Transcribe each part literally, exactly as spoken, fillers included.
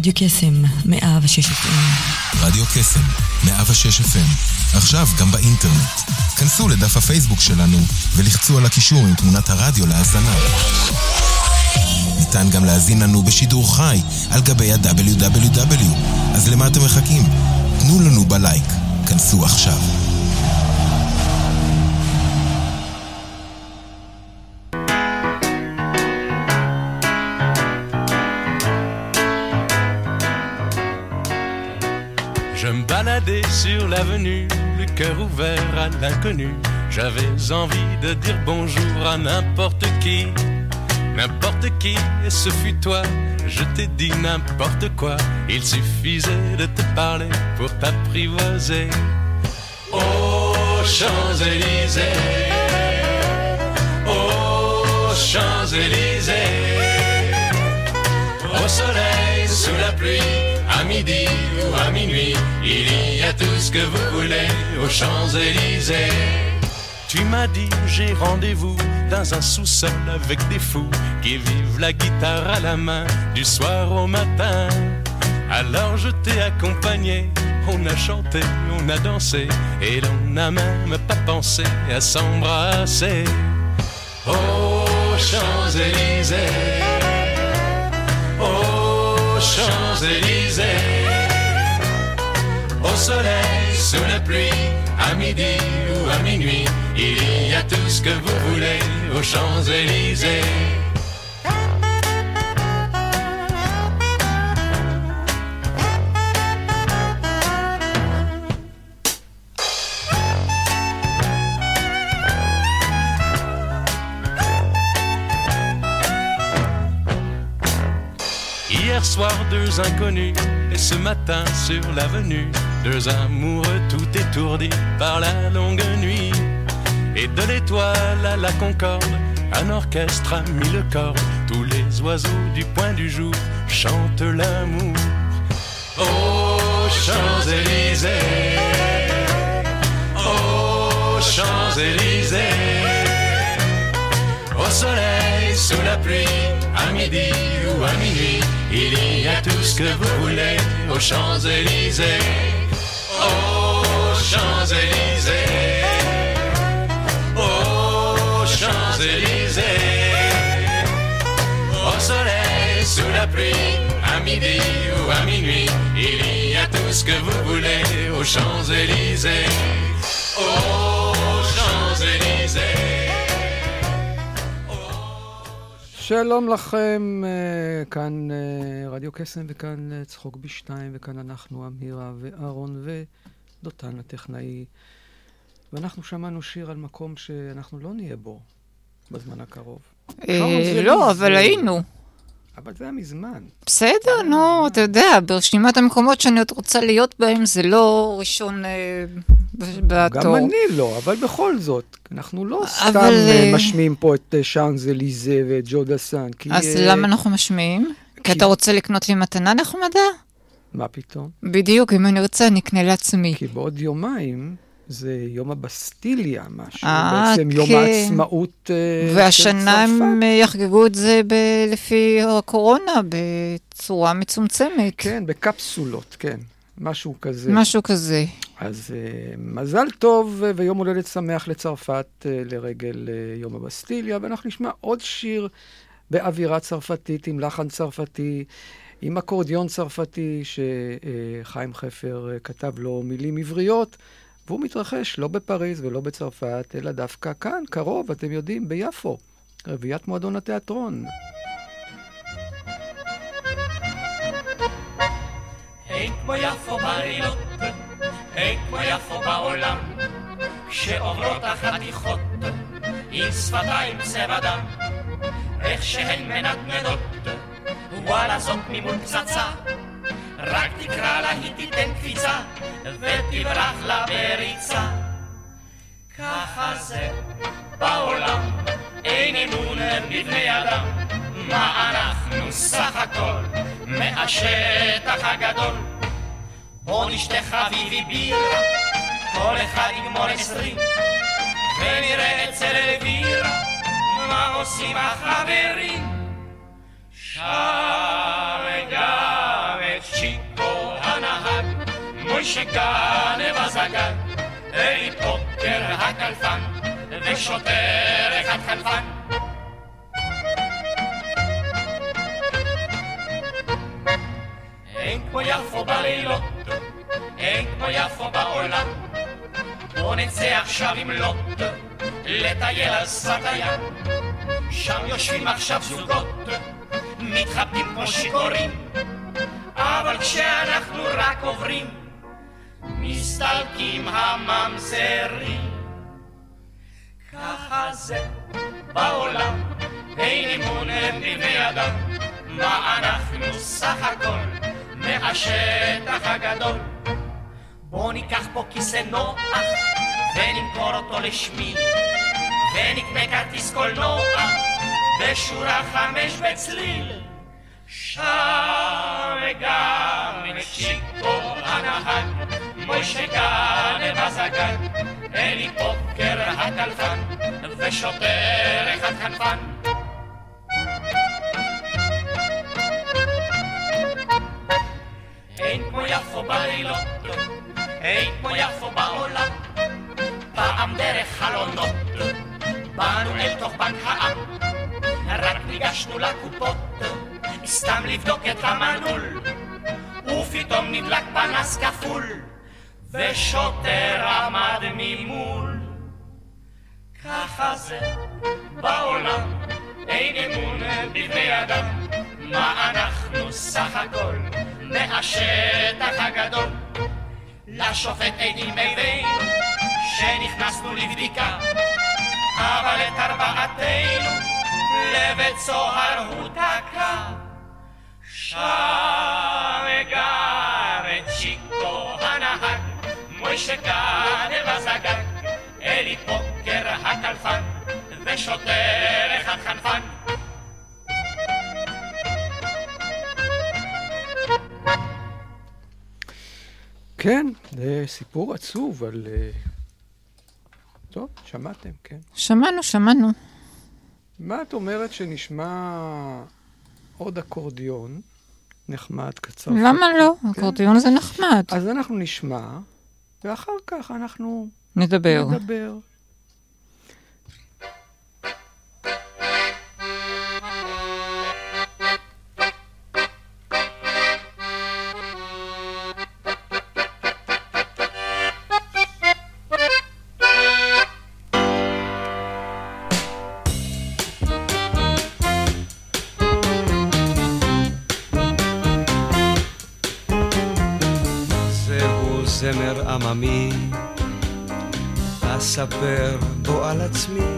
רדיו קסם, מאה ושש אף אם. רדיו קסם, מאה ושש אף אם. עכשיו גם באינטרנט. כנסו לדף הפייסבוק שלנו ולחצו על הקישור עם תמונת הרדיו להאזנה. ניתן גם להזין לנו בשידור חי על גבי ה-דאבליו דאבליו דאבליו. אז למה אתם מחכים? תנו לנו בלייק. כנסו עכשיו. Je me baladais sur l'avenue, le cœur ouvert à l'inconnu. J'avais envie de dire bonjour à n'importe qui, n'importe qui, et ce fut toi. Je t'ai dit n'importe quoi, il suffisait de te parler pour t'apprivoiser. Aux Champs-Élysées, aux Champs-Élysées, au soleil, sous la pluie, à midi ou à minuit, il y a tout ce que vous voulez aux Champs-Élysées. Tu m'as dit j'ai rendez-vous dans un sous-sol avec des fous qui vivent la guitare à la main du soir au matin. Alors je t'ai accompagné, on a chanté, on a dansé et l'on n'a même pas pensé à s'embrasser. Aux Champs-Élysées, aux Champs-Élysées, au soleil, sous la pluie, à midi ou à minuit, il y a tout ce que vous voulez aux Champs-Élysées. Hier soir, deux inconnus, et ce matin sur l'avenue, deux amoureux tout étourdis par la longue nuit. Et de l'étoile à la concorde, un orchestre a mis le corps. Tous les oiseaux du point du jour chantent l'amour. Aux Champs-Élysées, aux Champs-Élysées, au soleil, sous la pluie, à midi ou à minuit, il y a tout ce que vous voulez aux Champs-Élysées. Aux Champs-Élysées, aux Champs-Élysées, au soleil, sous la pluie, à midi ou à minuit, il y a tout ce que vous voulez aux Champs-Élysées. Aux Champs-Élysées. שלום לכם, כאן רדיו קסם וכאן צחוק בשתיים וכאן אנחנו אמירה ואהרון ודותן הטכנאי, ואנחנו שמענו שיר על מקום שאנחנו לא נהיה בו בזמן הקרוב. לא, אבל היינו. אבל זה היה מזמן. בסדר, נו, אתה יודע, ברשימת המקומות שאני עוד רוצה להיות בהם זה לא ראשון בתור. גם אני לא, אבל בכל זאת, אנחנו לא סתם משמיעים פה את שאנז-אליזה ואת ג'ו דסן. אז למה אנחנו משמיעים? כי אתה רוצה לקנות לי מתנה נחמדה? מה פתאום? בדיוק, אם אני רוצה, אני אקנה לעצמי. כי בעוד יומיים זה יום הבסטיליה, משהו. אה, בעצם יום העצמאות של צרפת. והשנה הם יחגגו את זה לפי הקורונה, בצורה מצומצמת. כן, בקפסולות, כן. משהו כזה. משהו כזה. אז uh, מזל טוב uh, ויום הולדת שמח לצרפת uh, לרגל uh, יום הבסטיליה, ואנחנו נשמע עוד שיר באווירה צרפתית, עם לחן צרפתי, עם אקורדיון צרפתי, שחיים חפר uh, כתב לו מילים עבריות, והוא מתרחש לא בפריז ולא בצרפת, אלא דווקא כאן, קרוב, אתם יודעים, ביפו, רביעיית מועדון התיאטרון. אין כמו יפו בלילות, אין כמו יפו בעולם, כשעוברות החתיכות עם שפתיים צבע דם, איך שהן מנדנדות, וואלה זאת ממול פצצה, רק תקרא לה היא תיתן קפיצה, ותברח לה בריצה. ככה זה בעולם, אין אמון בבני אדם, מה אנחנו סך הכל מהשטח הגדול. בוא נשתה חביבי בירה, כל אחד יגמור עשרים, ונראה אצל אלבירה מה עושים החברים. שר גם את מוישה גנב הזגן, אלי פוקר הקלפן, ושוטר אחד חלפן. אין כמו יפו בלילות, אין כמו יפו בעולם, בוא נצא עכשיו עם לוט, לטייל על שפת הים. שם יושבים עכשיו זוגות, מתחבקים כמו שיכורים, אבל כשאנחנו רק עוברים, מסתלקים הממזרים. ככה זה בעולם, אין אמון בבני אדם, מה אנחנו סך הכל מהשטח הגדול. בוא ניקח פה כיסא נוח ונמכור אותו לשמי, ונקנה כרטיס קולנוע בשורה חמש בצליל. שם גם צ'יקו הנהג, מוישה גנב הזגן, אלי פוקר הקלפן, ושוטר אחד חנפן. אין כמו יפו בלילות, אין כמו יפו בעולם, פעם דרך חלונות באנו אל תוך בנק העם, רק ניגשנו לקופות סתם לבדוק את המנעול, ופתאום נדלק פנס כפול ושוטר עמד ממול. ככה זה בעולם, אין אמון בבני אדם, מה אנחנו סך הכל מהשטח הגדול. לשופט עדים הבאנו שנכנסנו לבדיקה, אבל את ארבעתנו לבית סוהר הוא תקע. שם גר את צ'יקו הנהג, מוישה גנב הזגן, אלי פוקר הקלפן, ושוטר אחד חנפן. כן, זה סיפור עצוב על... טוב, שמעתם, כן. שמענו, שמענו. מה את אומרת שנשמע עוד אקורדיון נחמד, קצר? למה לא? אקורדיון זה נחמד. אז אנחנו נשמע, ואחר כך אנחנו נדבר. נדבר. זמר עממי, אספר בו על עצמי,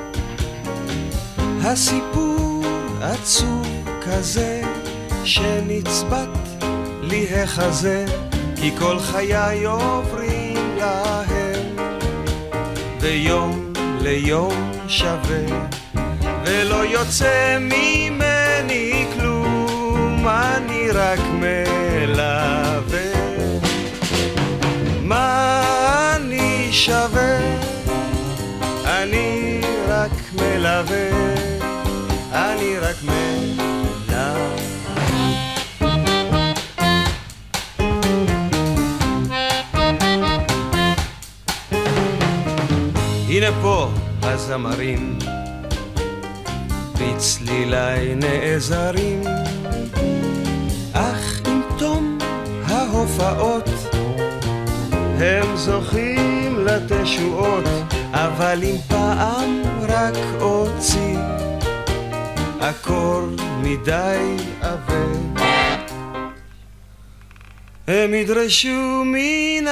הסיפור עצוב כזה שנצבט לי החזה, כי כל חיי עוברים להם ויום ליום שווה, ולא יוצא ממני כלום, אני רק מלווה. מה אני שווה? אני רק מלווה, אני רק מלווה. הנה פה הזמרים בצלילי נעזרים, אך עם תום ההופעות הם זוכים לתשועות, אבל אם פעם רק הוציא אקורד מדי עבה, הם ידרשו מן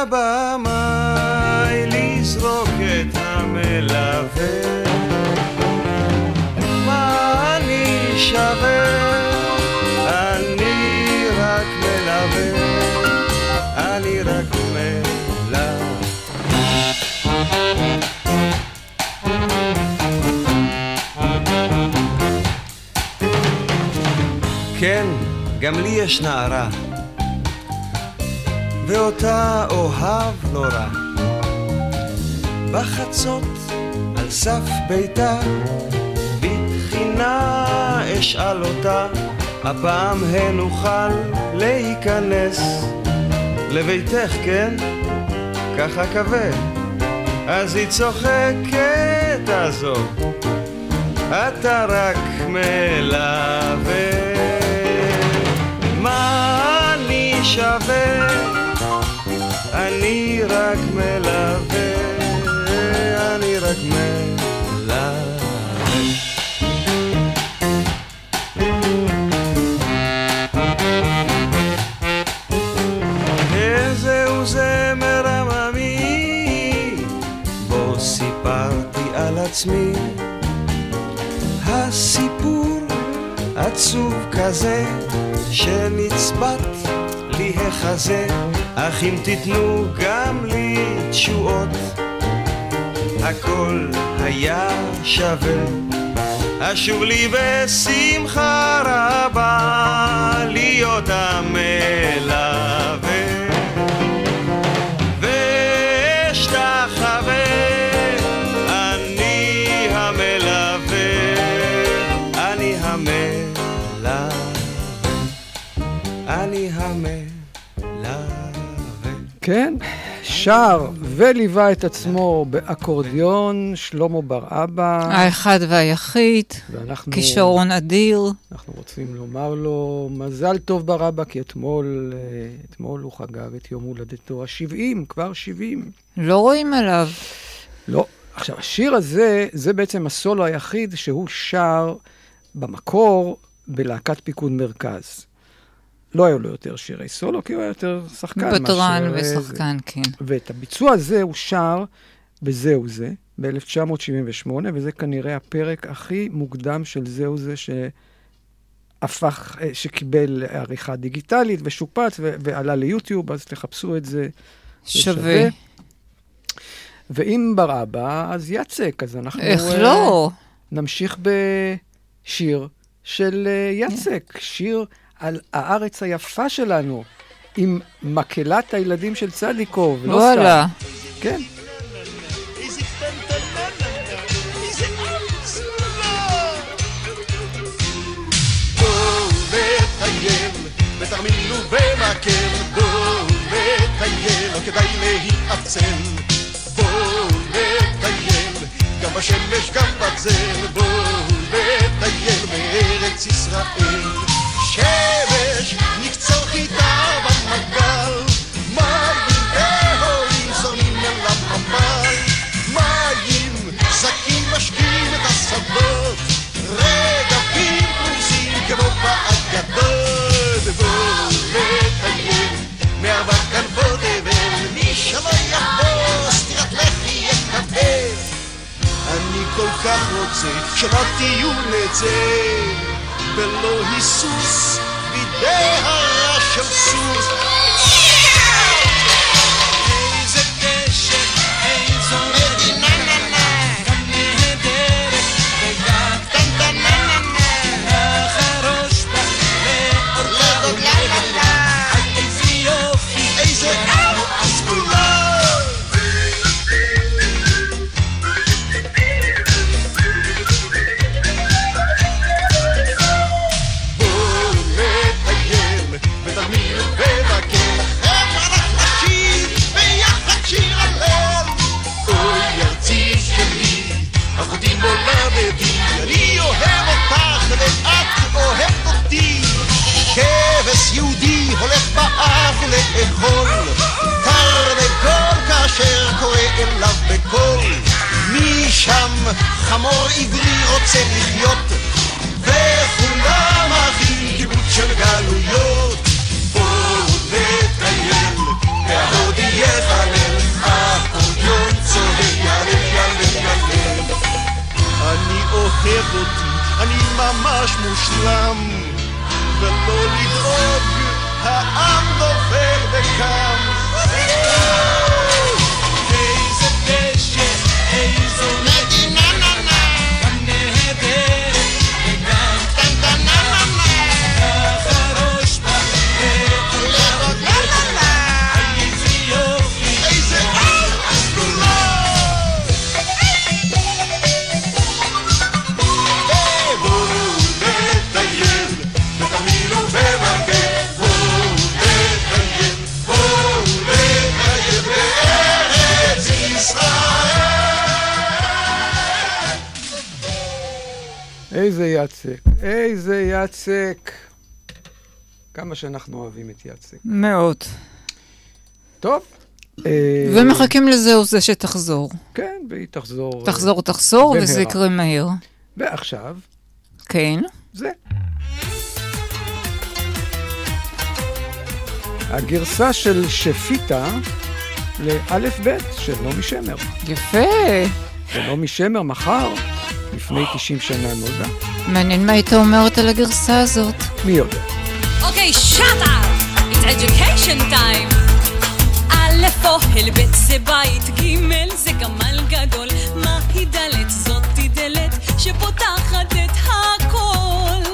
הבמאי לזרוק את המלווה. מה אני שווה? אני רק מלווה, אני רק מלווה. כן, גם לי יש נערה, ואותה אוהב נורא. בחצות על סף ביתה, בתחינה אשאל אותה, הפעם הנוכל להיכנס לביתך, כן? ככה כבד. אז היא צוחקת, עזוב, אתה רק מלווה. מה אני שווה? אני רק מלווה, אני רק מלווה. איזהו זמר עממי, בו סיפרתי על עצמי, הסיפור עצוב כזה שנצבט לי החזה, אך אם תיתנו גם לי תשועות, הכל היה שווה. אשוב לי בשמחה רבה להיות המלווה, ואשתחווה אני המלווה, אני המלווה, אני המלווה. כן, שר וליווה את עצמו באקורדיון שלמה בר אבא. האחד והיחיד, ואנחנו, כישרון אדיר. אנחנו רוצים לומר לו מזל טוב בר אבא, כי אתמול, אתמול הוא חגג את יום הולדתו ה-שבעים, כבר שבעים. לא רואים עליו. לא. עכשיו, השיר הזה, זה בעצם הסולו היחיד שהוא שר במקור בלהקת פיקוד מרכז. לא היו לו יותר שירי סולו, כי הוא היה יותר שחקן. בטרן ושחקן, כן. ואת הביצוע הזה הוא שר בזהו זה, ב-אלף תשע מאות שבעים ושמונה, וזה כנראה הפרק הכי מוקדם של זהו זה שהפך, שקיבל עריכה דיגיטלית ושופץ ו- ועלה ליוטיוב, אז תחפשו את זה. שווה. שווה. ואם בר אבא, אז יצק, אז אנחנו... איך לא? נמשיך בשיר של יצק, שיר... על הארץ היפה שלנו, עם מקהלת הילדים של צדיקוב. וואלה. כן. בואו נטייל, בתרמיל ובמקל, בואו נטייל, לא כדאי להתעצל. בואו נטייל, גם בשמש גם בצל, בואו נטייל בארץ ישראל. שמש נקצור חיטה במגל, מים בהורים זורמים אל הממל, מים זקים משקים את השדות, רגבים פרוסים כמו באגדות. בואו נטייל מארבע כנפות תבל, מי שלא יבוא סטירת לחי יקבל. אני כל כך רוצה שלא תהיו לצל, ולא היסוס בידי הרע של סוס. איזה קשת, איזו מדינה ננה, גם נהדרת וגם קטנטנה, החרוש בה לאור לגלה, איזה יופי, איזה עם הסגולה. אני אוהב אותך ואת אוהבת אותי, כבש יהודי הולך באף לאכול, תרנגול כאשר קורא אליו בקול, משם חמור עברי רוצה לחיות, וכולם אחים קיבוץ של גלויות. בואו נטייל וההודי יחלל, אקורדיון צוהר ילל ילל ילל. אני אוהב אותי, אני ממש מושלם, ולא לדאוג, העם דובר וקם. איזה פשט, איזו מדינה ננה, גם נהדרת וגם קטנטנה, החרוש בה לאור לגלה, איזה יופי, איזה עם הסגולה. Oh איזה יצק, איזה יצק. כמה שאנחנו אוהבים את יצק. מאוד. טוב. ומחכים לזה או זה שתחזור. כן, והיא תחזור. תחזור, תחזור, וזה יקרה מהר. ועכשיו. כן. זה. הגרסה של שפיטה לאלף בית של נעמי שמר. יפה. ונעמי שמר מחר, לפני תשעים שנה נולדה. מעניין מה היית אומרת על הגרסה הזאת. מי יודע? אוקיי, shut up! It's education time! א' אוהל ב' זה בית, ג' זה גמל גדול, מה היא דלת? זאת היא דלת שפותחת את הכל.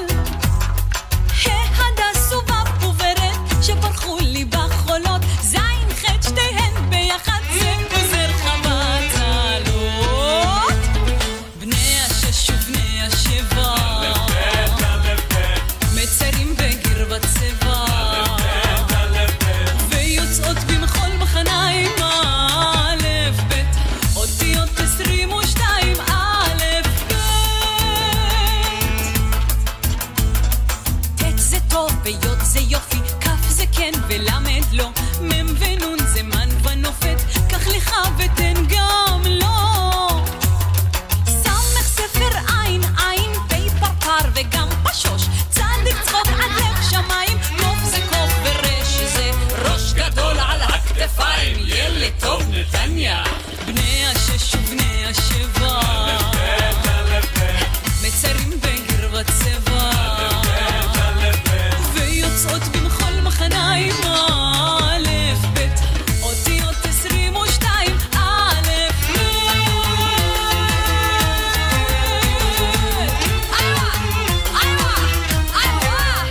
ההדס ובב וברד שפרחו לי בחולות, זין ח' שתיהן ביחד זה גוזר חוות עלות. בני השש ובני השבע מצרים בגרבת צבע ויוצאות במחול מחניים א' ב' אותיות עשרים ושתיים א' ב' ט' זה טוב ויוד זה יופי כף זה כן ולמד לא מם ונון זה מן ונופת כך לך ותן גם לא סמך ספר עין עין פי פרפר וגם פשוש צדיק צחוק עטף שמיים קוף זה קוף ורש זה ראש גדול על הכתפיים ילד טוב נתניה בני השש ובני השבע מצרים בגרבת צבע ויוצאות במחול מחניים א' ב' אותיות עשרים ושתיים א' ב' איווה, איווה, איווה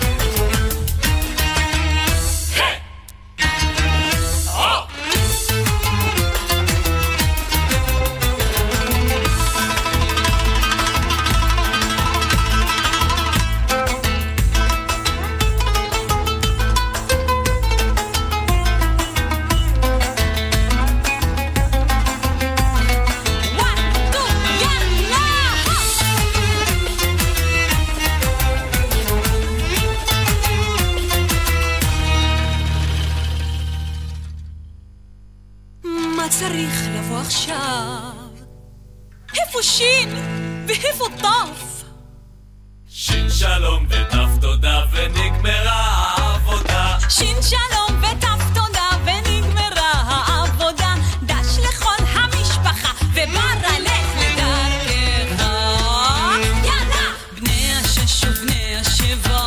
מה צריך לבוא עכשיו? איפה שין ואיפה תף? שין שלום ותף תודה ונגמרה העבודה. שין שלום ותף תודה ונגמרה העבודה. דש לכל המשפחה ובר לך לדרכך. יאללה! בני השש ובני השבע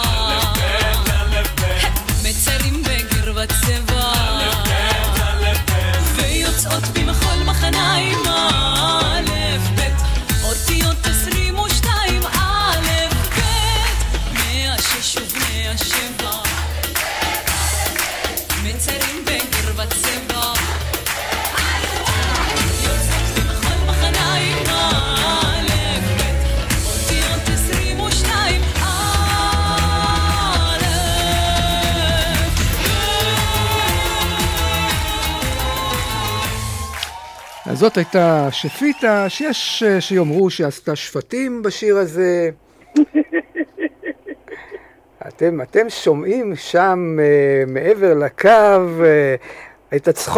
מצרים בגרבת צבע ויוצאות במחול מחניים א' ב' אותיות עשרים ושתיים א' ב' בני השש ובני השבע מצרים בגרבת צבע יוצאות במחול מחניים א' ב' אותיות עשרים ושתיים א' אז זאת הייתה שפיטה, שיש שיאמרו שעשתה שפטים בשיר הזה. אתם, אתם שומעים שם uh, מעבר לקו uh, את הצחוק.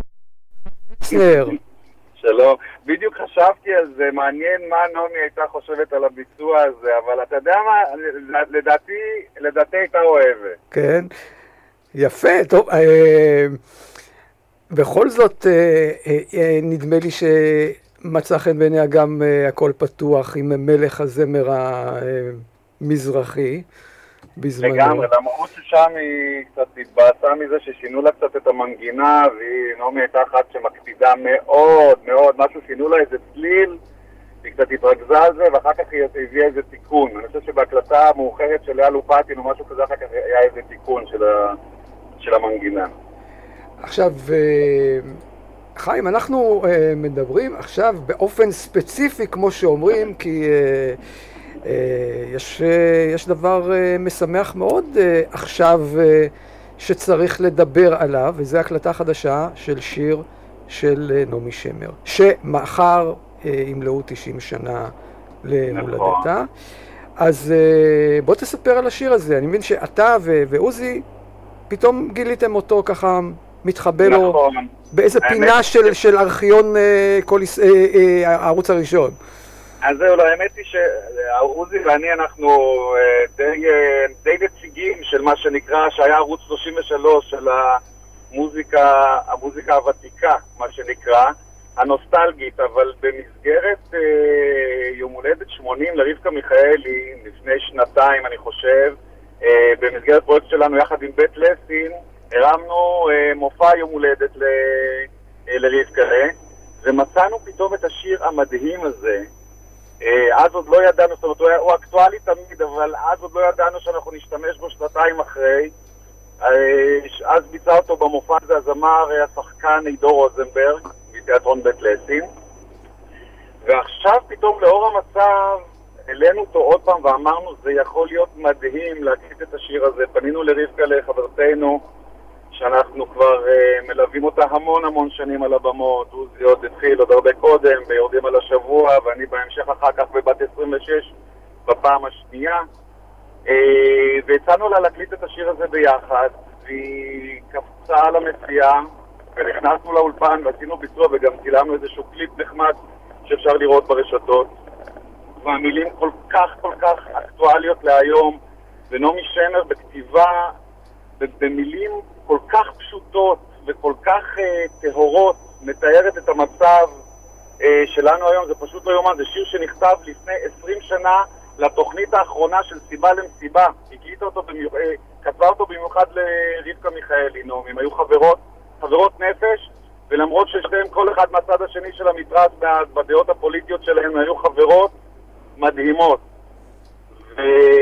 שלום, בדיוק חשבתי על זה, מעניין מה נעמי הייתה חושבת על הביצוע הזה, אבל אתה יודע מה, לדעתי, לדעתי הייתה אוהבת. כן, יפה, טוב. אה, בכל זאת, אה, אה, נדמה לי שמצא חן בעיניה גם אה, הכל פתוח עם מלך הזמר המזרחי בזמנו. לגמרי, למרות ששם היא קצת התבאסה מזה ששינו לה קצת את המנגינה, והיא, נעמי הייתה אחת שמקפידה מאוד מאוד, משהו שינו לה איזה צליל, היא קצת התרכזה על זה, ואחר כך היא הביאה איזה תיקון. אני חושב שבהקלטה המאוחרת של לאה לופטין או משהו כזה, אחר כך היה איזה תיקון של, ה... של המנגינה. עכשיו, חיים, אנחנו מדברים עכשיו באופן ספציפי, כמו שאומרים, כי יש, יש דבר משמח מאוד עכשיו שצריך לדבר עליו, וזו הקלטה חדשה של שיר של נעמי שמר, שמאחר ימלאו תשעים שנה למולדתה. אז בוא תספר על השיר הזה. אני מבין שאתה ועוזי פתאום גיליתם אותו ככה מתחבא לו באיזה פינה של ארכיון הערוץ הראשון. אז זהו, האמת היא שעוזי ואני אנחנו די נציגים של מה שנקרא, שהיה ערוץ שלושים ושלוש של המוזיקה, המוזיקה הוותיקה, מה שנקרא, הנוסטלגית, אבל במסגרת יום הולדת שמונים לרבקה מיכאלי, לפני שנתיים אני חושב, במסגרת פרויקט שלנו יחד עם בית לסין, הרמנו מופע יום הולדת לרבקה, ומצאנו פתאום את השיר המדהים הזה. אז עוד לא ידענו, זאת אומרת, הוא אקטואלי תמיד, אבל אז עוד לא ידענו שאנחנו נשתמש בו שנתיים אחרי. אז ביצע אותו במופע הזה הזמר, השחקן עידו רוזנברג, בתיאטרון בית לסין. ועכשיו פתאום לאור המצב, העלינו אותו עוד פעם ואמרנו, זה יכול להיות מדהים להקליט את השיר הזה. פנינו לרבקה לחברתנו, שאנחנו כבר uh, מלווים אותה המון המון שנים על הבמות. עוזי עוד התחיל עוד הרבה קודם, ביורדים על השבוע, ואני בהמשך אחר כך בבת עשרים ושש בפעם השנייה. Uh, והצענו לה להקליט את השיר הזה ביחד, והיא קפצה על המציאה, ונכנסנו לאולפן ועשינו ביצוע, וגם צילמנו איזשהו קליפ נחמד שאפשר לראות ברשתות. והמילים כל כך כל כך אקטואליות להיום, ונעמי שמר בכתיבה, במילים כל כך פשוטות וכל כך uh, טהורות, מתארת את המצב uh, שלנו היום. זה פשוט לא יומן, זה שיר שנכתב לפני עשרים שנה לתוכנית האחרונה של סיבה למסיבה. הקליטה אותו במיוחד, uh, כתבה אותו במיוחד לרבקה מיכאלי, נעמי. הם היו חברות, חברות נפש, ולמרות ששתיהם כל אחד מהצד השני של המתרס, בדעות הפוליטיות שלהם, היו חברות מדהימות. ו...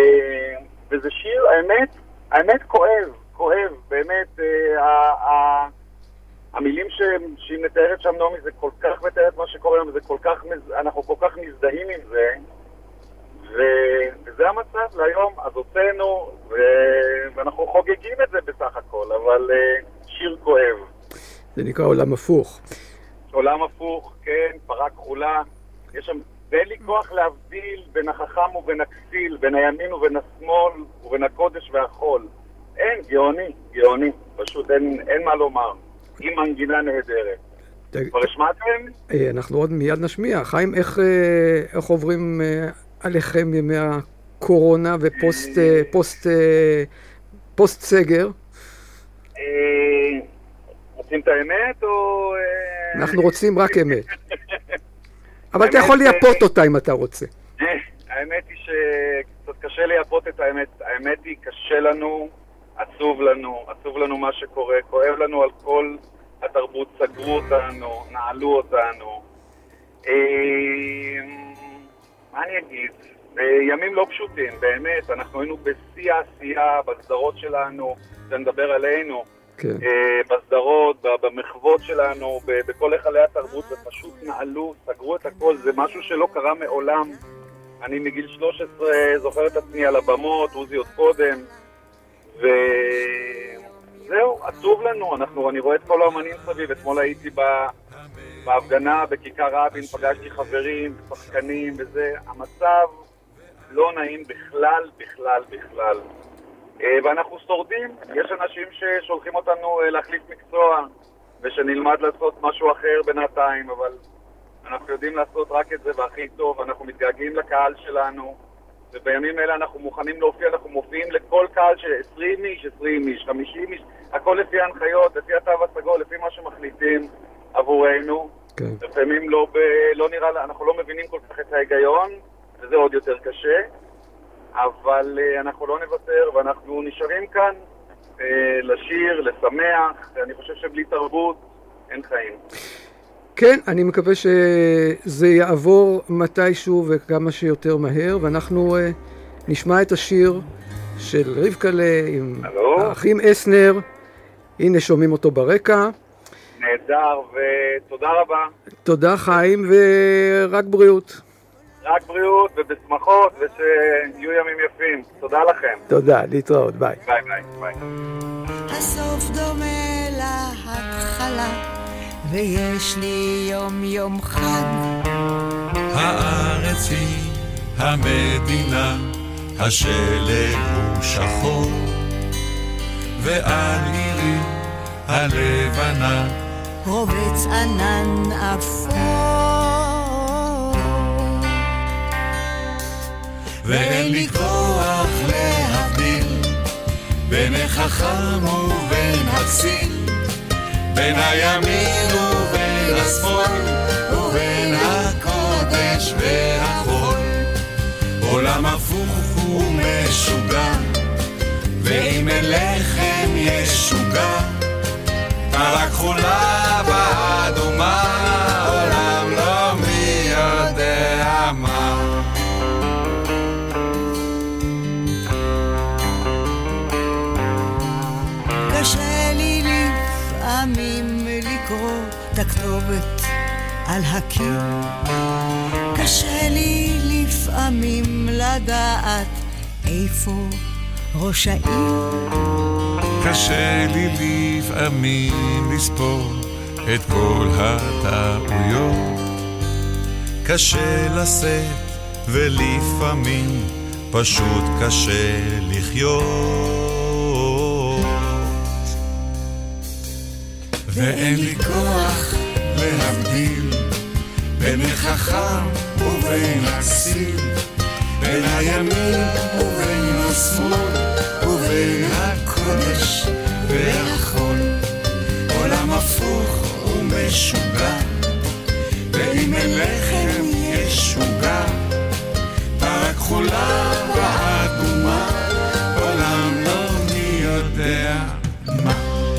וזה שיר, האמת, האמת כואב. כואב, באמת, אה, אה, המילים ש... שהיא מתארת שם, נעמי, זה כל כך מתארת מה שקורה היום, וזה כל כך, אנחנו כל כך מזדהים עם זה, ו... וזה המצב להיום. אז הוצאנו, ו... ואנחנו חוגגים את זה בסך הכל, אבל אה, שיר כואב. זה נקרא עולם הפוך. עולם הפוך, כן, פרה כחולה. יש שם, ואין לי כוח להבדיל בין החכם ובין הכסיל, בין הימין ובין השמאל, ובין הקודש והחול. אין, גאוני, גאוני. פשוט אין, אין מה לומר. עם מנגינה נהדרת. כבר השמעתם? אנחנו עוד מיד נשמיע. חיים, איך, איך עוברים עליכם ימי הקורונה ופוסט פוסט, פוסט סגר? רוצים את האמת או... אנחנו רוצים רק אמת. אבל אתה יכול לייפות אותה אם אתה רוצה. האמת היא שקצת קשה לייפות את האמת. האמת היא קשה לנו, עצוב לנו, עצוב לנו מה שקורה, כואב לנו על כל התרבות, סגרו אותנו, נעלו אותנו. מה אני אגיד? ימים לא פשוטים, באמת. אנחנו היינו בשיא העשייה, בסדרות שלנו, שנדבר עלינו. כן. בסדרות, במחוות שלנו, בכל היכלי התרבות, ופשוט נעלו, סגרו את הכל. זה משהו שלא קרה מעולם. אני מגיל שלוש עשרה זוכר את עצמי על הבמות, עוזי עוד קודם, וזהו, עצוב לנו. אנחנו, אני רואה את כל האמנים סביב. אתמול הייתי בהפגנה בכיכר רבין, פגשתי חברים, שחקנים וזה. המצב לא נעים בכלל, בכלל, בכלל. ואנחנו שורדים. יש אנשים ששולחים אותנו להחליף מקצוע, ושנלמד לעשות משהו אחר בינתיים, אבל אנחנו יודעים לעשות רק את זה והכי טוב. אנחנו מתגעגעים לקהל שלנו, ובימים אלה אנחנו מוכנים להופיע, אנחנו מופיעים לכל קהל של עשרים איש, עשרים איש, חמישים איש, הכל לפי ההנחיות, לפי התו הסגול, לפי מה שמחליטים עבורנו. כן. לפעמים לא, ב, לא נראה, אנחנו לא מבינים כל כך את ההיגיון, וזה עוד יותר קשה. אבל uh, אנחנו לא נוותר, ואנחנו נשארים כאן uh, לשיר, לשמח. אני חושב שבלי תרבות אין חיים. כן, אני מקווה שזה יעבור מתישהו וכמה שיותר מהר, ואנחנו uh, נשמע את השיר של רבקלה עם הלו? האחים אסנר. הנה שומעים אותו ברקע. נהדר, ותודה רבה. תודה חיים, ורק בריאות. רק בריאות ובשמחות, ושיהיו ימים יפים. תודה לכם. תודה, להתראות, ביי. ביי ביי, ביי. הסוף דומה להתחלה, ויש לי יום יום חג. הארץ היא המדינה, השלג הוא שחור, ועל עירי הלבנה רובץ ענן אפור, ואין לי כוח להבדיל בין החכם ובין הפסיל, בין הימין ובין השמאל, ובין הקודש והחול. עולם הפוך ומשוגע, ואם אין לחם יש שוגע, פרה כחולה באדומה, עולם לא מי יודע מה. קשה לי לפעמים לקרוא את הכתובת על הקיר, קשה לי לפעמים לדעת איפה ראש העיר, קשה לי לפעמים לספור את כל הטעויות, קשה לשאת ולפעמים פשוט קשה לחיות, ואין לי כוח להבדיל בין החכם ובין הפסיל, בין הימין ובין השמאל, ובין הקודש והחול. עולם הפוך ומשוגע, ואם אין לחם יש שוגע, פרה כחולה באדומה, עולם לא מי יודע מה.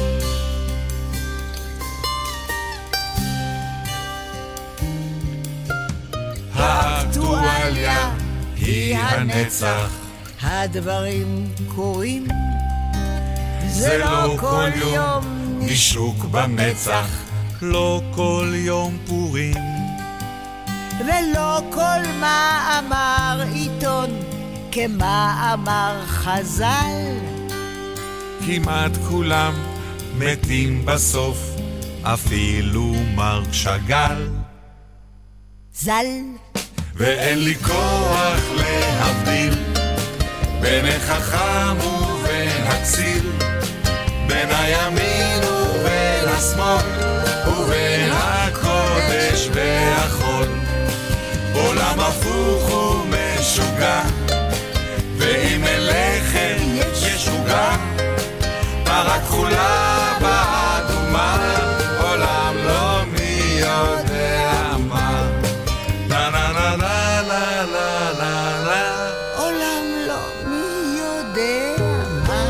האקטואליה היא הנצח, הדברים קורים, זה לא כל יום נישוק במצח, לא כל יום פורים, ולא כל מאמר עיתון כמאמר חז"ל. כמעט כולם מתים בסוף, אפילו מרק שאגאל. ז"ל. ואין לי כוח להבדיל בין החכם ובין הכסיל, בין הימין ובין השמאל, ובין הקודש והחול. עולם הפוך ומשוגע, ואם אין לחם יש עוגה, פרה כחולה באדומה, עולם לא מי יודע מה. לה לה לה לה לה לה לה לה, עולם לא מי יודע מה.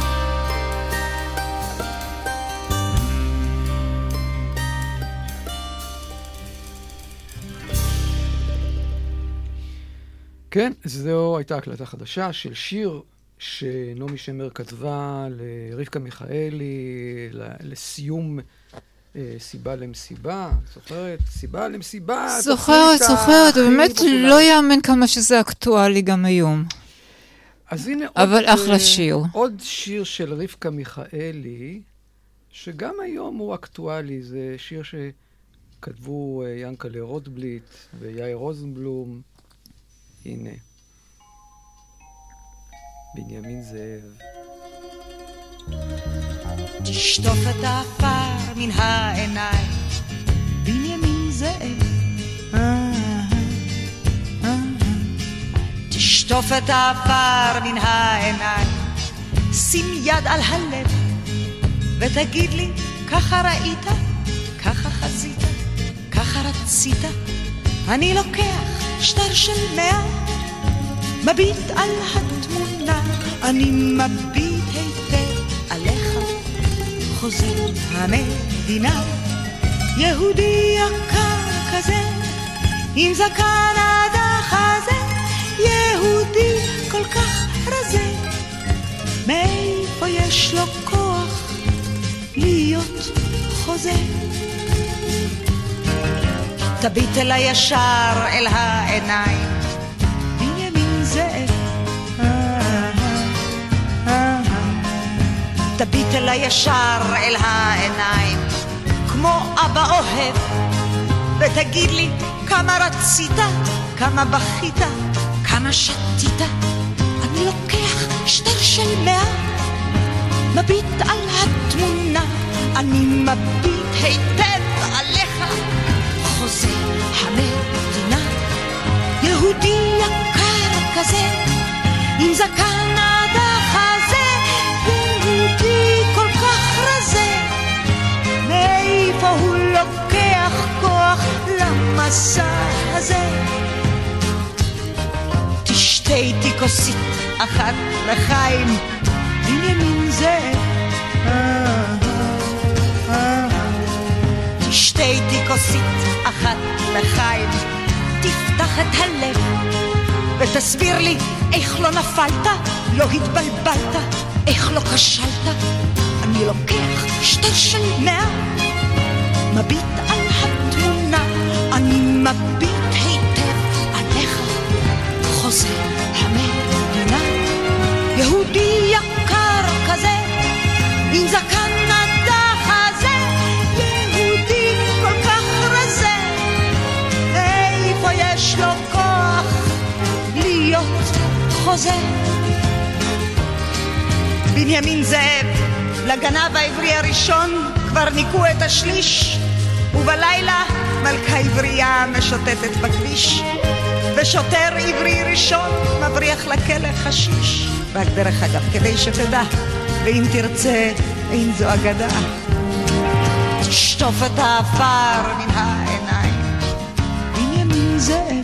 כן, זו הייתה הקלטה חדשה של שיר שנעמי שמר כתבה לרבקה מיכאלי לסיום סיבה למסיבה. זוכרת? סיבה למסיבה. זוכרת, זוכרת, באמת לא יאמן כמה שזה אקטואלי גם היום. אז הנה אבל עוד, אחלה שיר. עוד שיר של רבקה מיכאלי, שגם היום הוא אקטואלי. זה שיר שכתבו ינקלה רוטבליט ויאיר רוזנבלום. הנה. בנימין זאב. תשטוף את האפר מן העיניים, בנימין זאב. תשטוף את האפר מן העיניים, שים יד על הלב ותגיד לי, ככה ראית, ככה חזית, ככה רצית. אני לוקח שטר של מאה, מביט על התמונה, אני מביט היטב עליך, חוזר המדינה. יהודי יקר כזה, עם זקן עד החזה, יהודי כל כך רזה, מאיפה יש לו כוח להיות חוזה? תביט אל הישר אל העיניים, בנימין זאב. תביט אל הישר אל העיניים, כמו אבא אוהב, ותגיד לי כמה רצית, כמה בכית, כמה שתית, אני לוקח שטר של מאה, מביט על התמונה, אני מביט היטב עליך, חוזה המדינה, יהודי יקר כזה, עם זקן עד החזה, יהודי כל כך רזה, מאיפה הוא לוקח כוח למסע הזה? תשתה איתי כוסית אחת לחיים, בנימין זאב, תשתה איתי כוסית אחת לחיים, תפתח את הלב ותסביר לי איך לא נפלת, לא התבלבלת, איך לא כשלת. אני לוקח שטר של מאה, מביט על התמונה, אני מביט היטב עליך, חוזה המדינה, יהודי יקר כזה, עם זקן עד החזה, יהודי כל כך רזה, איפה יש לו כוח להיות חוזה? בנימין זאב, לגנב העברי הראשון כבר ניקו את השליש, ובלילה מלכה עברייה משוטטת בכביש, ושוטר עברי ראשון מבריח לכלא חשיש. רק דרך אגב, כדי שתדע, ואם תרצה, אין זו אגדה, תשטוף את האפר מן העיניים, בנימין זאב,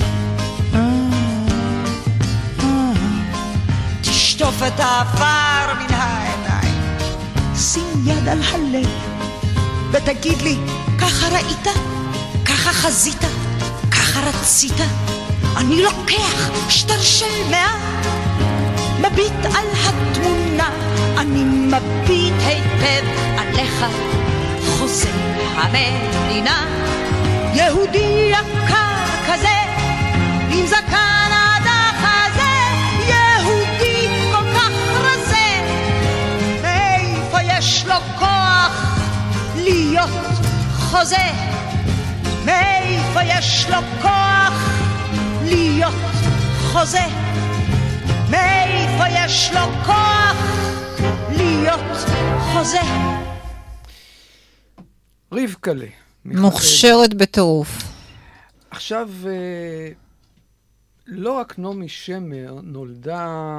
תשטוף את האפר מן העיניים, שים יד על הלב ותגיד לי, ככה ראית, ככה חזית, ככה רצית. אני לוקח שטר של מאה, מביט על התמונה, אני מביט היטב עליך, חוזה המדינה, יהודי יקר כזה, עם זקן עד החזה, יהודי כל כך רזה, מאיפה יש לו כוח להיות חוזה? מאיפה יש לו כוח להיות חוזה? מאיפה יש לו כוח להיות חוזה? רבקלה. מוכשרת בטירוף. עכשיו, לא רק נעמי שמר נולדה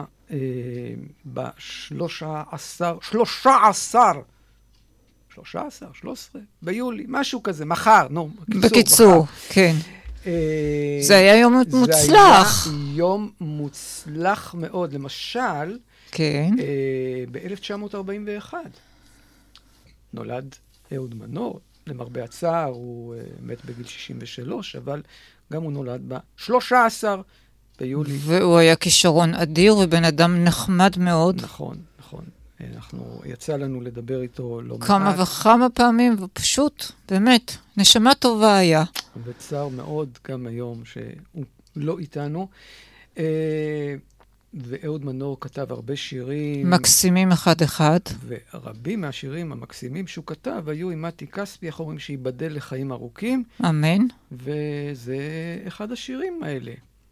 בשלושה עשר, שלושה עשר, שלושה עשר, שלוש עשרה, ביולי, משהו כזה, מחר, נו, בקיצור. בקיצור, כן. זה היה יום מוצלח. זה היה יום מוצלח מאוד. למשל, כן. ב-אלף תשע מאות ארבעים ואחת נולד אהוד מנור. למרבה הצער, הוא מת בגיל שישים ושלוש, אבל גם הוא נולד ב-שלושה עשר ביולי. והוא היה כישרון אדיר ובן אדם נחמד מאוד. נכון, נכון. אנחנו, יצא לנו לדבר איתו לא מעט. כמה וכמה פעמים, ופשוט, באמת, נשמה טובה היה. וצער מאוד גם היום שהוא לא איתנו. ואהוד מנור כתב הרבה שירים. מקסימים אחד אחד. ורבים מהשירים המקסימים שהוא כתב היו עם מתי כספי, איך אומרים, שיבדל לחיים ארוכים. אמן. וזה אחד השירים האלה.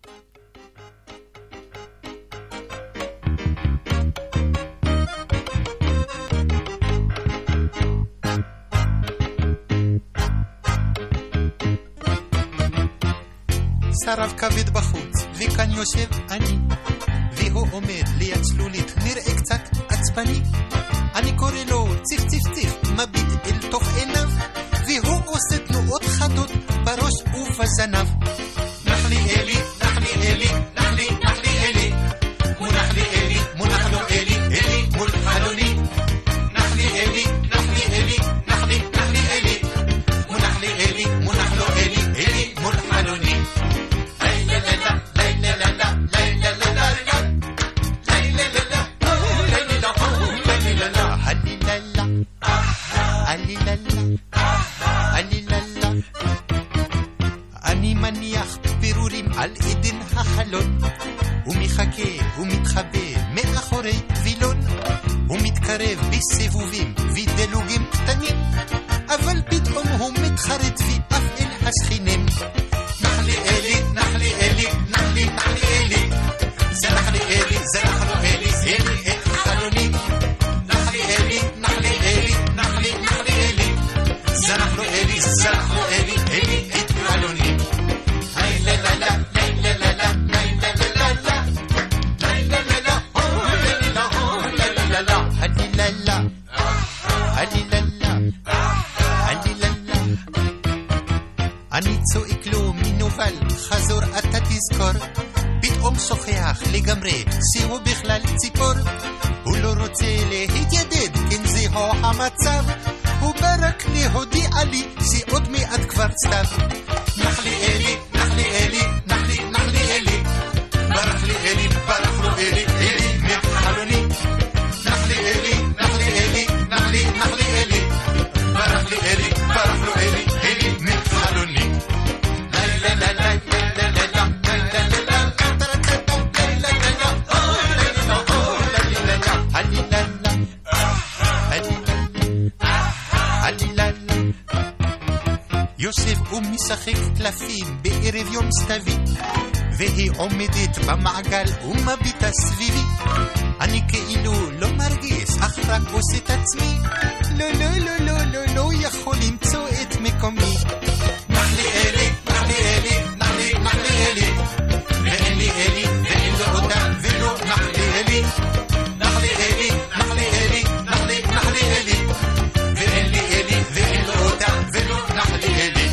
שרב כבד בחוץ, וכאן יושב אני, והוא עומד ליד צלולית, נראה קצת עצבני. אני קורא לו ציף ציף ציף, מביט אל תוך עיניו, והוא עושה תנועות חדות בראש ובזנב. נחלי אלי, נחלי אלי, נחלי, נחלי אלי, מונח לי אלי, מונח לו אלי, אלי מול חלוני. נחלי אלי, נחלי אלי, נחלי, נחלי אלי, מונח לי אלי, מונח לו אלי, אלי מול חלוני. אני מניח פירורים על עדן החלון, הוא מחכה ומתחבא מאחורי וילון, הוא מתקרב בסיבובים ודלוגים קטנים, אבל פתאום הוא מתחרט ואף אל השכינים. נחלי אלי, נחלי אלי, נחלי, נחלי אלי, פוצי ובכלל ציפור. הוא לא רוצה להתיידד, כן זהו המצב. הוא ברק להודיע לי, זה עוד מעט כבר סתיו. נחלי אלי, נחלי אלי, נחלי, נחלי אלי. ברח לי אלי, ברח לו אלי, אלי מחלוני. נחלי אלי, נחלי אלי, נחלי, נחלי אלי. ברח לי אלי, ברח לו אלי, אלי מחלוני. לילה לילה לילה לילה יוסף הוא משחק קלפים בערב יום סתווי, והיא עומדת במעגל ומביטה סביבי. אני כאילו לא מרגיש, אך רק עושה את עצמי. לא לא לא לא לא לא יכול למצוא את מקומי. נחלי אלי, נחלי אלי, נחלי, נחלי אלי. ואין לי אלי, ואין לו אותה, ולא נחלי אלי. נחלי אלי, נחלי אלי, נחלי, נחלי אלי. ואין לי אלי, ואין לו אותה, ולא נחלי אלי.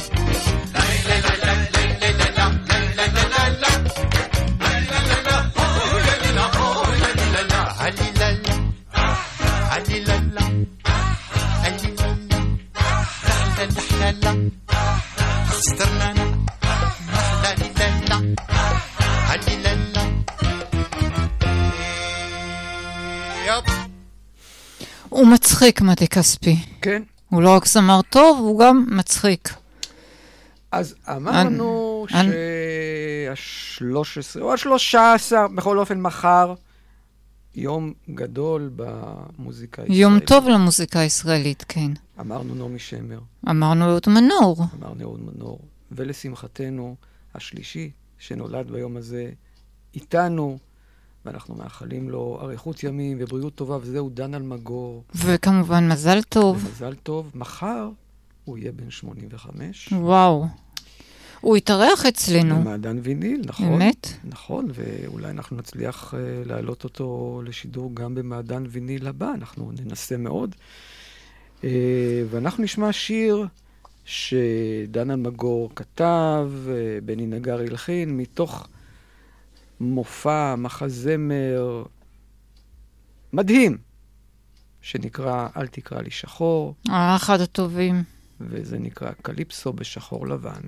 הוא מצחיק, מתי כספי. כן. הוא לא רק זמר טוב, הוא גם מצחיק. אז אמרנו שה-שלוש עשרה או ה-שלוש עשרה, בכל אופן מחר, יום גדול במוזיקה הישראלית. יום טוב למוזיקה הישראלית, כן. אמרנו נעמי שמר. אמרנו אהוד מנור. אמרנו אהוד מנור. ולשמחתנו, השלישי שנולד ביום הזה איתנו, ואנחנו מאחלים לו אריכות ימים ובריאות טובה, וזהו דן אלמגור. וכמובן מזל טוב. מזל טוב. מחר הוא יהיה בן שמונים וחמש. וואו. הוא יתארח אצלנו. במעדן ויניל, נכון. באמת? נכון, ואולי אנחנו נצליח uh, להעלות אותו לשידור גם במעדן ויניל הבא. אנחנו ננסה מאוד. Uh, ואנחנו נשמע שיר שדן אלמגור כתב, uh, בני נגר הלחין, מתוך מופע, מחזמר מדהים, שנקרא אל תקרא לי שחור. אה, אחד הטובים. וזה נקרא קליפסו בשחור לבן.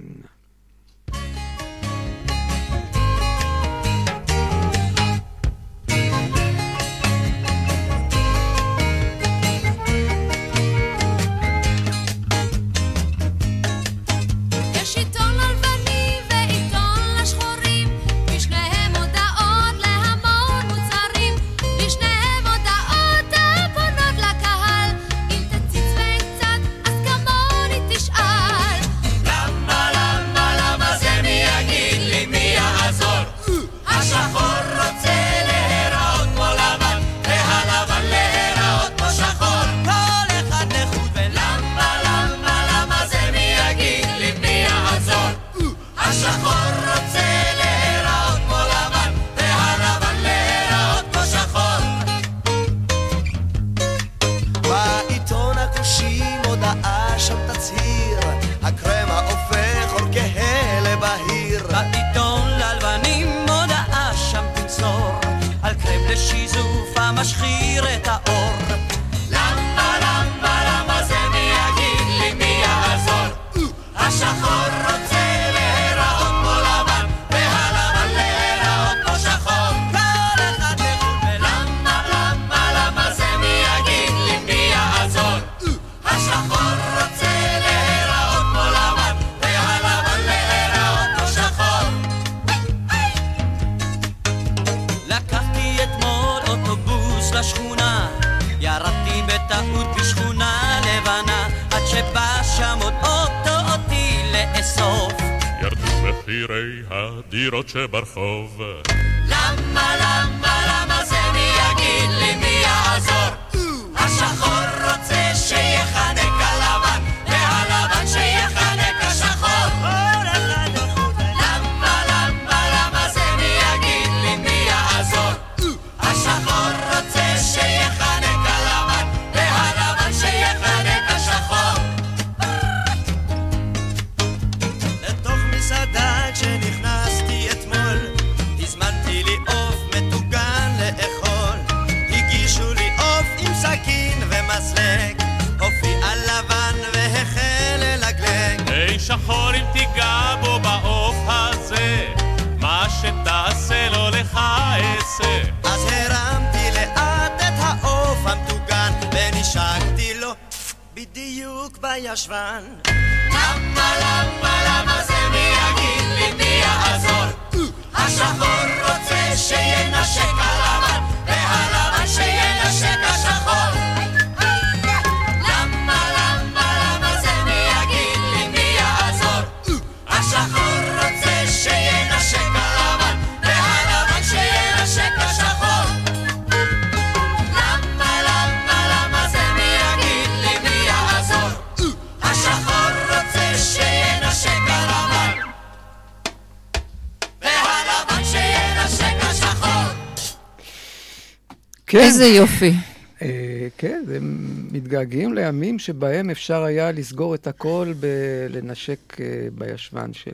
משחיר את האור. למה, למה, למה זה מי יגיד לי מי יעזור? השחור רוצה להיראות כמו לבן, והלבן להיראות כמו שחור. כל אחד לחוד. ולמה, למה, למה זה מי יגיד לי מי יעזור? השחור רוצה להיראות כמו לבן, והלבן להיראות כמו שחור. לקחתי אתמול אוטובוס לשכונה, ירדתי בטעות בשכונה לבנה, עד שבא שם עוד אוטו אותי לאסוף. ירדו מחירי הדירות שברחוב. למה, למה, למה זה מי יגיד לי מי יעזור? השחור רוצה שיחנק הלבן, והלבן שיחנק השחור. למה, למה, למה זה מי יגיד לי מי יעזור? השחור רוצה שיחנק הלבן, והלבן שיחנק השחור. לתוך מסעדה כשנכנסתי אתמול, הזמנתי לי עוף מתוגה דפוק בישבן. למה, למה, למה זה מי יגיד לי מי יעזור? השחור רוצה שינשק הלבן, והלבן שינשק השחור. למה, למה, למה זה מי יגיד לי מי יעזור? השחור רוצה שינשק הלבן, והלבן שינשק השחור. למה, למה, למה זה מי יגיד לי מי יעזור? השחור רוצה שינשק הלבן, והלבן שינשק השחור. איזה יופי. כן, הם מתגעגעים לימים שבהם אפשר היה לסגור את הכל בלנשק בישבן של...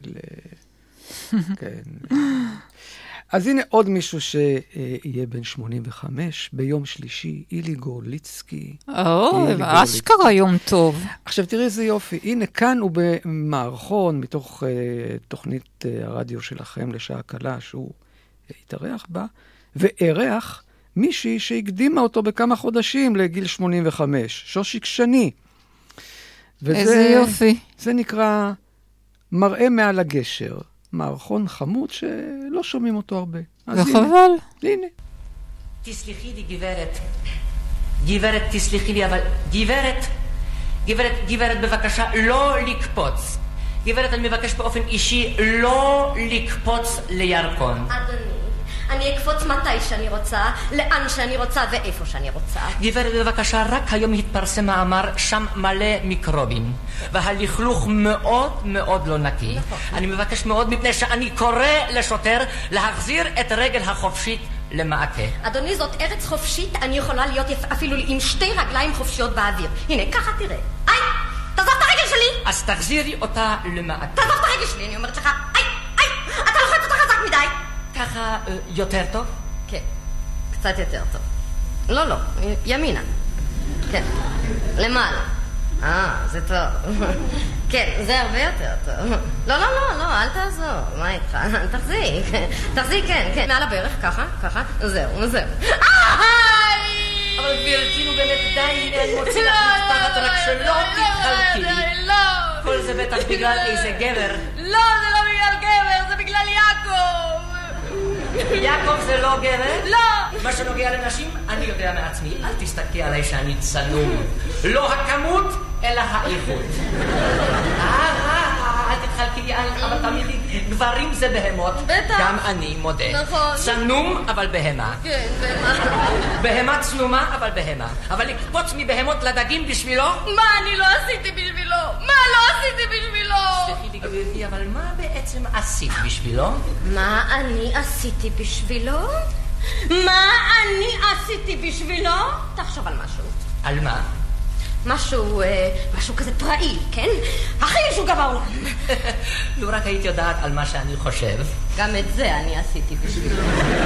כן. אז הנה עוד מישהו שיהיה בן שמונים וחמש, ביום שלישי, אילי גורליצקי. או, אשכרה יום טוב. עכשיו תראי איזה יופי, הנה כאן הוא במערכון מתוך תוכנית הרדיו שלכם לשעה קלה, שהוא התארח בה, וערך מישהי שהקדימה אותו בכמה חודשים לגיל שמונים וחמש, שושיק שני. וזה, איזה יופי. זה נקרא מראה מעל הגשר. מערכון חמוד שלא שומעים אותו הרבה. וחבל. הנה. תסלחי לי גברת. גברת, תסלחי לי, אבל גברת, גברת, גברת, בבקשה, לא לקפוץ. גברת, אני מבקש באופן אישי לא לקפוץ לירקון. אדוני. אני אקפוץ מתי שאני רוצה, לאן שאני רוצה ואיפה שאני רוצה. גברת, בבקשה, רק היום התפרסם מאמר, שם מלא מיקרובים. והלכלוך מאוד מאוד לא נקי. נכון. אני מבקש מאוד מפני שאני קורא לשוטר להחזיר את רגל החופשית למעקה. אדוני, זאת ארץ חופשית, אני יכולה להיות אפילו עם שתי רגליים חופשיות באוויר. הנה, ככה תראה. איי, תעזוב את הרגל שלי! אז תחזירי אותה למעקה. תעזוב את הרגל שלי, אני אומרת לך. איי, איי, אתה לוחץ אותה חזק מדי. ככה יותר טוב? כן, קצת יותר טוב. לא, לא, ימינה. כן, למעלה. אה, זה טוב. כן, זה הרבה יותר טוב. לא, לא, לא, לא, אל תעזור. מה איתך? תחזיק. תחזיק, כן, כן. מעל הברך, ככה, ככה. זהו, זהו. אבל גברתי, נו באמת, די, הנה אני מוציא לך מתחת, רק שלא תתחלקי. לא. כל זה בטח בגלל איזה גבר. לא, זה לא בגלל גבר, זה בגלל יעקב. יעקב זה לא גבר? לא! מה שנוגע לנשים, אני יודע מעצמי. אל תסתכלי עליי שאני צנום. לא הכמות, אלא האיכות. אה, אה, אל תתחלקי לי, אבל תמיד גברים זה בהמות. בטח. גם אני מודה. נכון. צנום, אבל בהמה. כן, בהמה. בהמה צנומה, אבל בהמה. אבל לקפוץ מבהמות לדגים בשבילו? מה אני לא עשיתי בשבילו? מה לא עשיתי בשבילו? סליחי לי גברתי, אבל מה בעצם עשית בשבילו? מה אני עשיתי בשבילו? מה אני עשיתי בשבילו? תחשוב על משהו. על מה? משהו, אה, משהו כזה פראי, כן? הכי משוגע בעולם. לו רק היית יודעת על מה שאני חושב. גם את זה אני עשיתי בשבילו.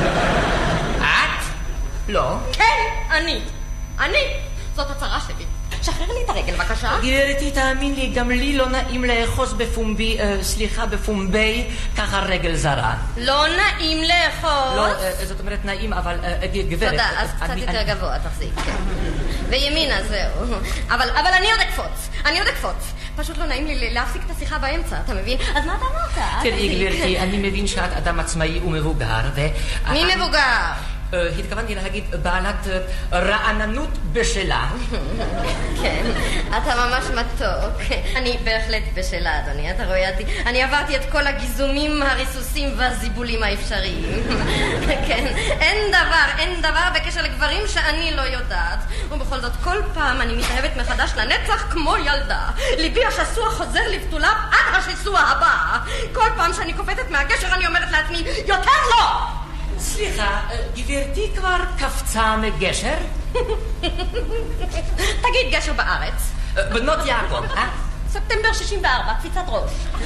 את? לא. כן, אני. אני. זאת הצרה שלי. שחרר לי את הרגל, בבקשה. גברתי, תאמין לי, גם לי לא נעים לאחוז בפומבי, אה, סליחה, בפומבי, ככה רגל זרה. לא נעים לאחוז? לא, אה, זאת אומרת נעים, אבל אה, גברת... תודה, אז אני, קצת יותר אני... גבוה, תחזיק. כן. וימינה, זהו. אבל, אבל אני עוד אקפוץ. אני עוד אקפוץ. פשוט לא נעים לי להפסיק את השיחה באמצע, אתה מבין? אז מה אתה אמרת? תראי, גברתי, אני מבין שאת אדם עצמאי ומבוגר, ו... מי מבוגר? התכוונתי להגיד בעלת רעננות בשלה. כן, אתה ממש מתוק. אני בהחלט בשלה, אדוני, אתה רואה אותי? אני עברתי את כל הגיזומים, הריסוסים והזיבולים האפשריים. כן, אין דבר, אין דבר בקשר לגברים שאני לא יודעת. ובכל זאת, כל פעם אני מתאהבת מחדש לנצח כמו ילדה. ליבי השסוע חוזר לבתוליו עד השסוע הבא. כל פעם שאני קופצת מהגשר אני אומרת לעצמי, יותר לא! סליחה, גברתי כבר קפצה מגשר? תגיד גשר בארץ. בנות יעקב, אה? ספטמבר שישים וארבע, קפיצת ראש.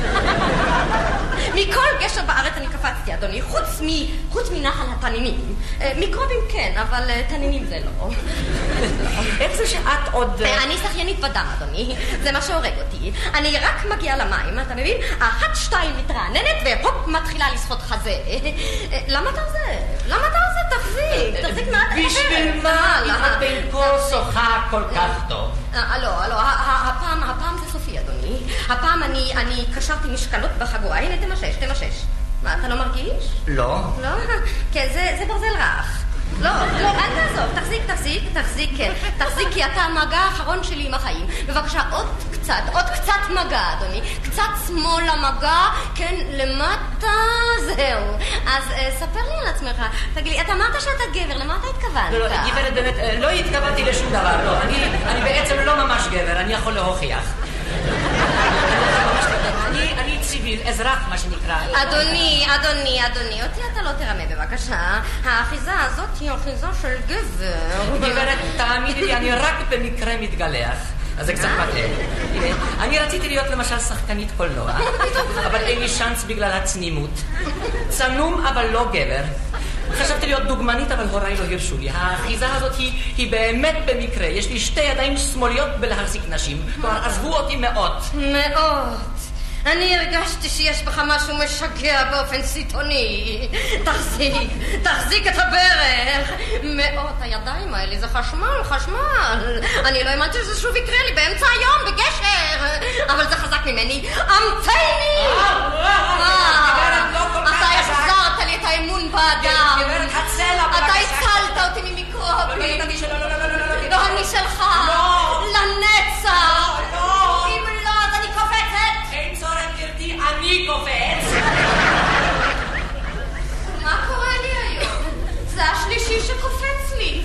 מכל גשר בארץ אני קפצתי, אדוני, חוץ מ... חוץ מנחל התנינים. מיקרובים כן, אבל תנינים זה לא. איך זה שאת עוד... אני שחיינית בדם, אדוני. זה מה שהורג אותי. אני רק מגיעה למים, אתה מבין? אחת שתיים מתרעננת והופ, מתחילה לשחות חזה. למה אתה עוזב? למה אתה עוזב תחזיק, תחזיק מה אתה... בשביל מה? את בין כה שוחה כל כך טוב. לא, לא, הפעם, הפעם זה סופי, אדוני. הפעם אני, אני קשרתי משקלות בחגורה. הנה, תמשש, תמשש. מה, אתה לא מרגיש? לא. לא? כן, זה, זה ברזל רך. לא, לא, אל תעזוב, תחזיק, תחזיק, תחזיק, כן. תחזיק כי אתה המגע האחרון שלי עם החיים. בבקשה, עוד קצת, עוד קצת מגע, אדוני. קצת שמאל המגע, כן, למטה, זהו. אז אה, ספר לי על עצמך. תגיד לי, אתה אמרת שאתה גבר, למה אתה התכוונת? לא, לא, גברת, באמת, אה, לא התכוונתי לשום דבר, לא. אני, אני בעצם לא ממש גבר, אני יכול להוכיח. אני, אני ציביל, אזרח, מה שנקרא. אדוני, אדוני, אדוני, אותי אתה לא תרמה בבקשה. האחיזה הזאת היא אחיזה של גבר. גברת, תאמיני לי, אני רק במקרה מתגלח. אז זה קצת מטעה. אני רציתי להיות למשל שחקנית קולנוע, אבל אין לי שאנס בגלל הצנימות. צנום אבל לא גבר. חשבתי להיות דוגמנית, אבל הוריי לא הרשו לי. האחיזה הזאת היא, היא באמת במקרה. יש לי שתי ידיים שמאליות בלהחזיק נשים. כלומר, עזבו אותי מאוד. מאוד. אני הרגשתי שיש בך משהו משגע באופן סיטוני. תחזיק, תחזיק את הברך. מאוד, הידיים האלה זה חשמל, חשמל. אני לא האמנתי שזה שוב יקרה לי באמצע היום, בגשר. אבל זה חזק ממני. אמתני! אתה החזרת לי את האמון באדם. אתה הצלת אותי ממיקרובים. לא, אני שלך. לנצח. אם לא, אז אני קופצת. אין צורך, גברתי, אני קופץ. מה קורה לי היום? זה השלישי שקופץ לי.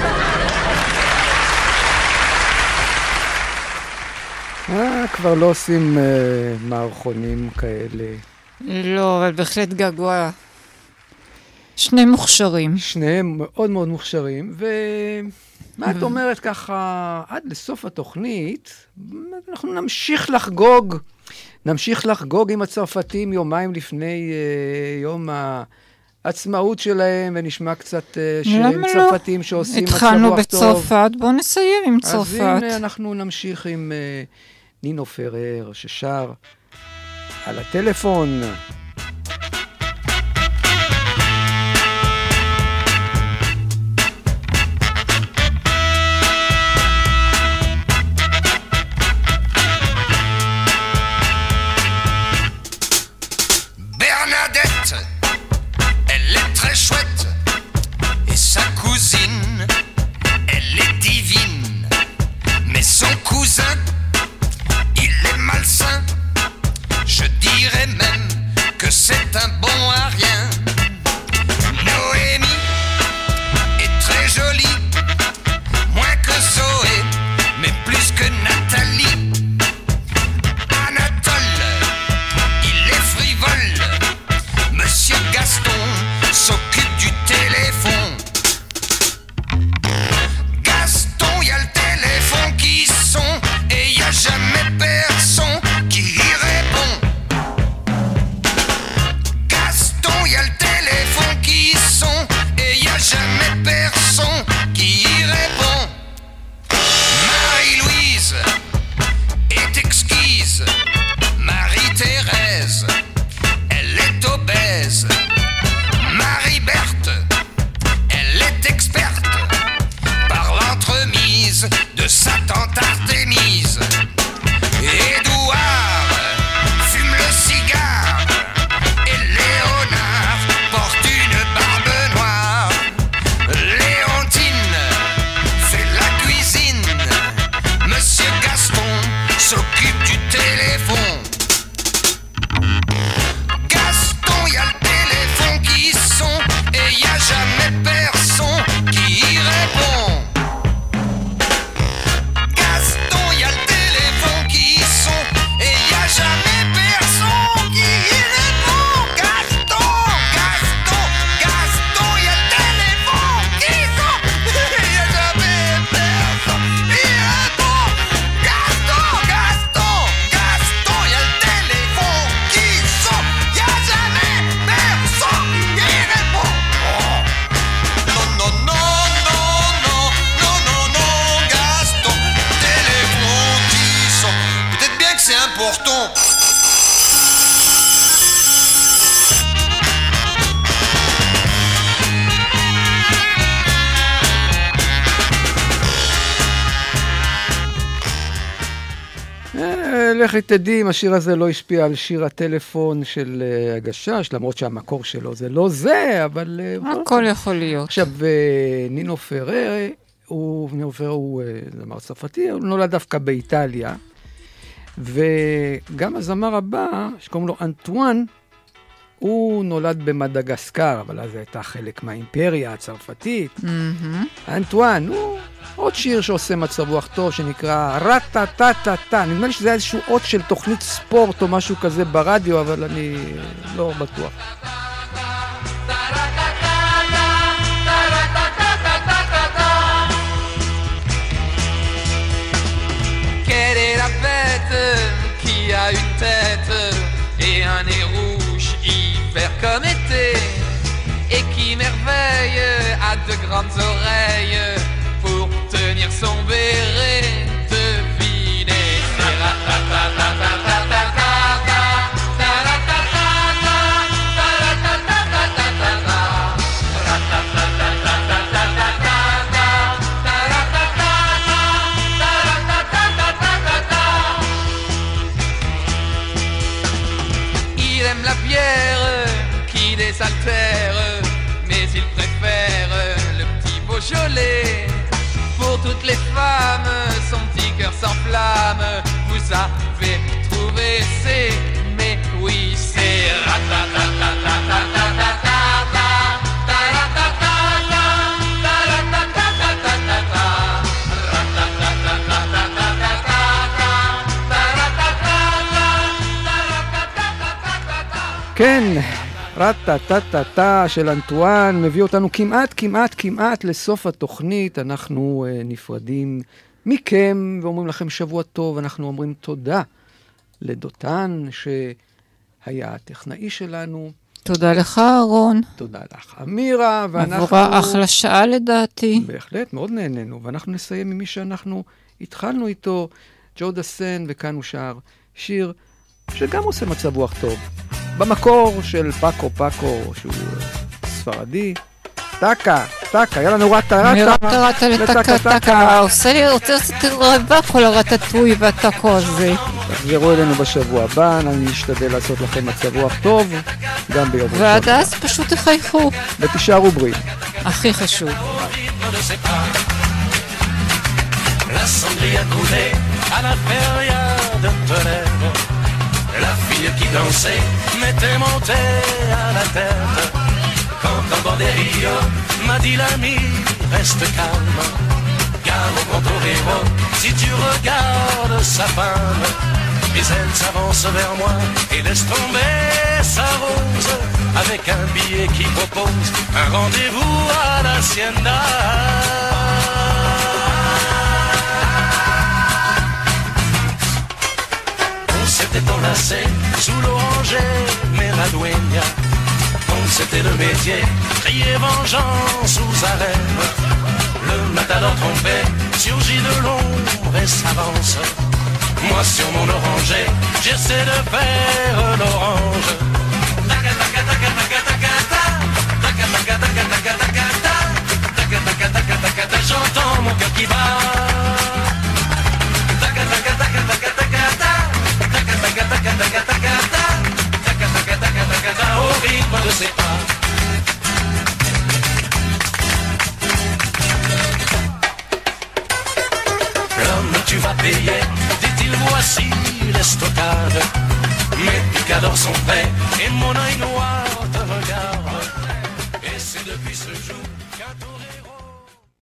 אה, כבר לא עושים אה, מערכונים כאלה. לא, אבל בהחלט געגוע. שני מוכשרים. שניהם מאוד מאוד מוכשרים, ומה את אומרת ככה, עד לסוף התוכנית, אנחנו נמשיך לחגוג, נמשיך לחגוג עם הצרפתים יומיים לפני uh, יום העצמאות שלהם, ונשמע קצת uh, שירים צרפתים שעושים מצב רוח טוב. התחלנו בצרפת, בואו נסיים עם צרפת. אז הנה אנחנו נמשיך עם uh, נינו פרר, ששר על הטלפון. לכי תדעי אם השיר הזה לא השפיע על שיר הטלפון של uh, הגשש, למרות שהמקור שלו זה לא זה, אבל... Uh, הכל יכול להיות. עכשיו, uh, נינו פררה, הוא, נינו פררה הוא uh, זמר צרפתי, הוא נולד דווקא באיטליה, וגם הזמר הבא, שקוראים לו אנטואן, הוא נולד במדגסקר, אבל אז הייתה חלק מהאימפריה הצרפתית. Mm-hmm. אנטואן, הוא עוד שיר שעושה מצב רוח טוב, שנקרא רטה-טה-טה-טה. נדמה לי שזה איזשהו אות של תוכנית ספורט או משהו כזה ברדיו, אבל אני לא בטוח. Quelle est la bête qui a une tête et un nez rouge hyper comme été et qui merveille a de grandes oreilles pour tenir son béret, devinez. C'est il aime la bière qui désaltère, mais il préfère le petit Beaujolais. Pour toutes les femmes, son petit cœur s'enflamme. Vous avez trouvé c'est, mais oui c'est כן, רטה-טה-טה-טה של אנטואן מביא אותנו כמעט, כמעט, כמעט לסוף התוכנית. אנחנו uh, נפרדים מכם ואומרים לכם שבוע טוב. אנחנו אומרים תודה לדותן שהיה הטכנאי שלנו. תודה לך, אהרון. תודה לך, אמירה. ואנחנו... עבורה אחלה שעה לדעתי. בהחלט, מאוד נהנינו. ואנחנו נסיים ממי שאנחנו התחלנו איתו, ג'ו דסן, וכאן הוא שר שיר שגם עושה מצב רוח טוב. במקור של פאקו פאקו, שהוא ספרדי. טקה, טקה, יאללה נו רטה רטה. מרטה רטה לטקה טקה. עושה לי, רוצה לעשות רבה כל הרטטוי והטקו הזה. תחזרו אלינו בשבוע הבא, אני אשתדל לעשות לכם מצב רוח טוב, גם ביום ראשון. ועד אז פשוט תחייכו. ותישארו בריאים. הכי חשוב. La cendrille a coulé à la période de l'ère. La fille qui dansait m'était montée à la tête. Quand un borderio m'a dit l'ami, reste calme. Car au contorero, si tu regardes sa femme, puis elle s'avance vers moi et laisse tomber sa rose avec un billet qui propose un rendez-vous à l'hacienda. S'était enlacé sous l'oranger, mais la dueña, comme c'était le métier, criait vengeance sous haleine. Le matador trompé surgit de l'ombre et s'avance. Moi sur mon oranger, j'essaie de faire l'orange. Taca taca taca taca taca taca taca taca taca taca taca taca taca taca taca, j'entends mon cœur qui bat. Taca taca taca taca taca au rythme de ses pas. L'homme, tu vas payer, dit-il, voici l'estocade. Mes picadors sont prêts et mon œil noir